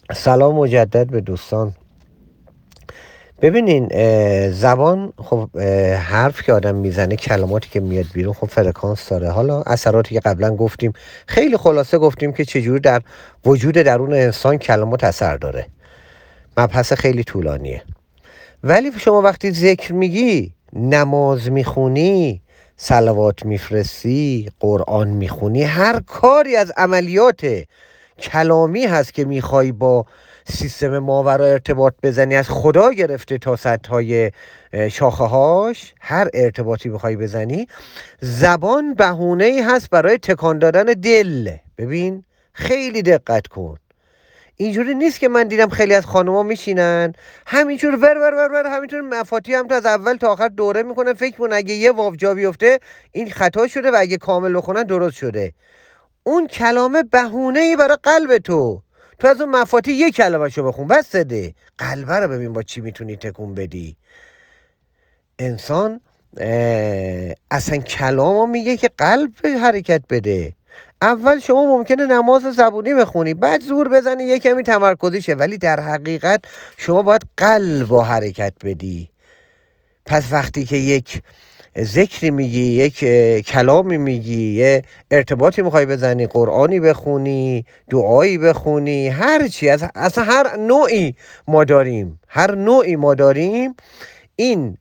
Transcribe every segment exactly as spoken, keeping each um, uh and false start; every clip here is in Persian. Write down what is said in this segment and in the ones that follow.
سلام مجدد به دوستان. ببینین اه، زبان خب اه، حرف که آدم میزنه، کلماتی که میاد بیرون خب فرکانس داره. حالا اثراتی که قبلا گفتیم، خیلی خلاصه گفتیم که چجوری در وجود درون انسان کلمات اثر داره. مبحث خیلی طولانیه. ولی شما وقتی ذکر میگی، نماز میخونی، صلوات میفرستی، قرآن میخونی، هر کاری از عملیات کلامی هست که میخوای با سیستم ماورا ارتباط بزنی، از خدا گرفته تا سطح شاخه هاش، هر ارتباطی میخوای بزنی، زبان بهونه ای هست برای تکان دادن دل. ببین، خیلی دقت کن. اینجوری نیست که من دیدم خیلی از خانوما میشینن همینجور ور ور ور ور همینطور مفاتی هم تو از اول تا آخر دوره میکنن، فکر کنن اگه یه واو جا بیفته این خطا شده و اگه کامل بخونن درست شده. اون کلامه بهونه ای برای قلب تو. تو از اون مفاتی یه کلمه شو بخون بس ده. قلبه رو ببین با چی میتونی تکون بدی. انسان اصلا کلامو میگه که قلب حرکت بده. اول شما ممکنه نماز زبونی بخونی، بعد زور بزنی یه کمی تمرکزی شه، ولی در حقیقت شما باید قلب و حرکت بدی. پس وقتی که یک ذکری میگی، یک کلامی میگی، یه ارتباطی میخوای بزنی، قرآنی بخونی، دعایی بخونی، هر چی، از اصلا هر نوعی ما داریم، هر نوعی ما داریم. این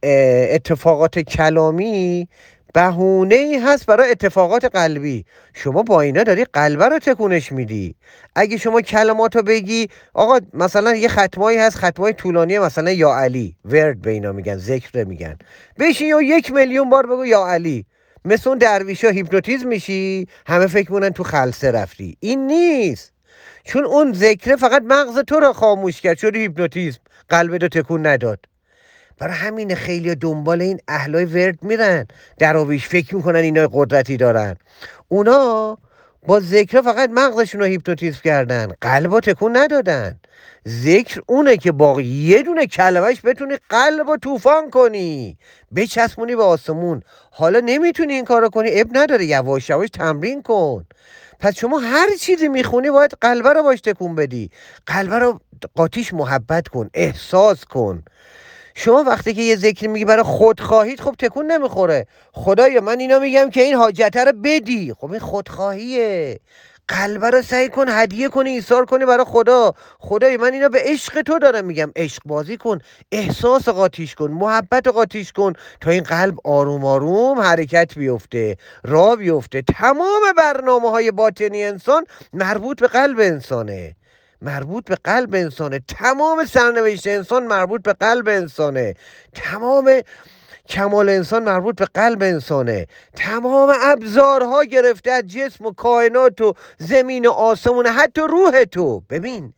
اتفاقات کلامی بهونه ای هست برای اتفاقات قلبی. شما با اینا داری قلبه رو تکونش میدی. اگه شما کلماتو بگی، آقا مثلا یه ختمایی هست، ختمای طولانی، مثلا یا علی، ورد به اینا میگن، ذکر میگن، بشین یا یک میلیون بار بگو یا علی. مثل اون درویشا هیپنوتیزم میشی، همه فکر مونن تو خلسه رفتی. این نیست. چون اون ذکر فقط مغز تو رو خاموش کرد، شدی هیپنوتیزم، قلبتو تکون نداد. برای همین خیلی دنبال این اهلای ورد میرن، دراویش، فکر میکنن اینا قدرتی دارن. اونا با ذکر فقط مغزشون رو هیپنوتیزم کردن، قلب رو تکون ندادن. ذکر اونه که با یه دونه کلمش بتونی قلب رو طوفان کنی، بچسبونی به آسمون. حالا نمیتونی این کارو کنی، اب نداره، یواش یواش تمرین کن. پس شما هر چیزی میخونی باید قلبه رو باش تکون بدی. قلبه رو قاطیش محبت کن، احساس کن. شما وقتی که یه ذکر میگی برای خودخواهیت، خب تکون نمیخوره. خدایا من اینا میگم که این حاجته رو بدی، خب این خودخواهیه. قلبه رو سعی کن هدیه کنی، ایثار کنی برای خدا. خدایا من اینا به عشق تو دارم میگم، عشق بازی کن، احساس قاطیش کن، محبت قاطیش کن، تا این قلب آروم آروم حرکت بیفته، راه بیفته. تمام برنامه های باطنی انسان مربوط به قلب انسانه، مربوط به قلب انسانه. تمام سرنوشت انسان مربوط به قلب انسانه. تمام کمال انسان مربوط به قلب انسانه. تمام ابزارها گرفته از جسم و کائنات و زمین و آسمون، حتی روح تو. ببین،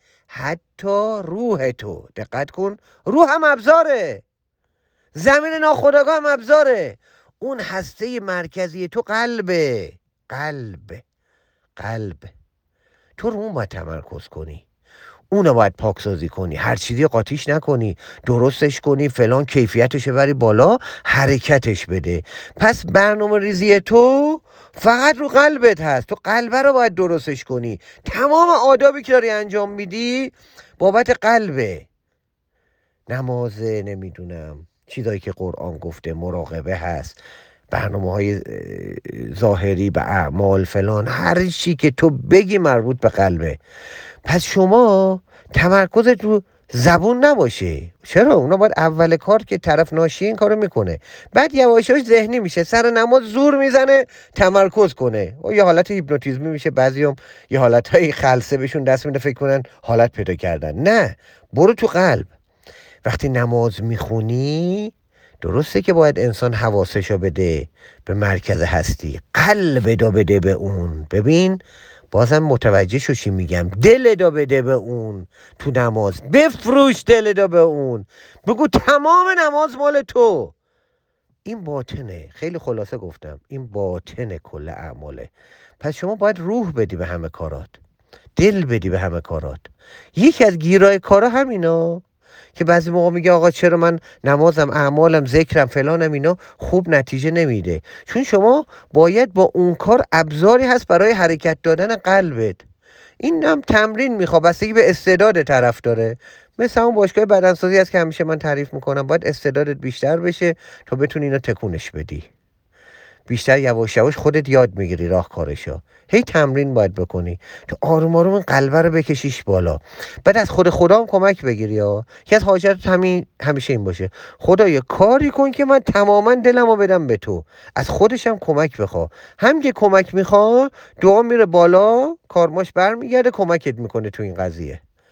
حتی روح تو، دقت کن، روح هم ابزاره، زمین ناخودآگاه هم ابزاره. اون هسته مرکزی تو قلبه. قلب قلب تو رو اون باید تمرکز کنی، اونو باید پاکسازی کنی، هر چیزی قاطیش نکنی، درستش کنی، فلان کیفیتش بری بالا، حرکتش بده. پس برنامه ریزی تو فقط رو قلبت هست. تو قلبه رو باید درستش کنی. تمام آدابی که داری انجام میدی بابت قلبه. نمازه، نمیدونم چیزایی که قرآن گفته، مراقبه هست، برنامه های ظاهری به اعمال فلان، هر چی که تو بگی مربوط به قلبه. پس شما تمرکزت رو زبون نباشه. چرا؟ اونا باید اول کار که طرف ناشی این کارو میکنه، بعد یواشاش ذهنی میشه، سر نماز زور میزنه تمرکز کنه، و یه حالت هیپنوتیزمی میشه. بعضیام یه حالتهای خلسه بهشون دست میده، فکر کنن حالت پیدا کردن. نه، برو تو قلب. وقتی نماز میخونی، درسته که باید انسان حواسشو بده به مرکز هستی، قلب دا بده به اون. ببین، بازم متوجه شو چی میگم، دل دا بده به اون. تو نماز بفروش دل دا به اون، بگو تمام نماز مال تو. این باطنه. خیلی خلاصه گفتم، این باطن کل اعماله. پس شما باید روح بدی به همه کارات، دل بدی به همه کارات. یکی از گیرای کارا همینا که بعضی موقع میگه آقا چرا من نمازم، اعمالم، ذکرم، فلانم، اینا خوب نتیجه نمیده. چون شما باید با اون کار ابزاری هست برای حرکت دادن قلبت. این هم تمرین میخواد، بستگی به استعداد طرف داره. مثل اون باشگاه بدنسازی هست که همیشه من تعریف میکنم، باید استعدادت بیشتر بشه تا بتونی اینو تکونش بدی. بیشتر یواش یواش خودت یاد میگیری راهکارشو، هی تمرین باید بکنی تو آروم آروم این قلبه رو بکشیش بالا. بعد از خود خدا هم کمک بگیری ها. که از حاجت همین همیشه این باشه، خدایا کاری کن که من تماما دلمو بدم به تو. از خودش هم کمک بخوا، هم که کمک میخوا دعا میره بالا، کارماش برمیگرده کمکت میکنه تو این قضیه.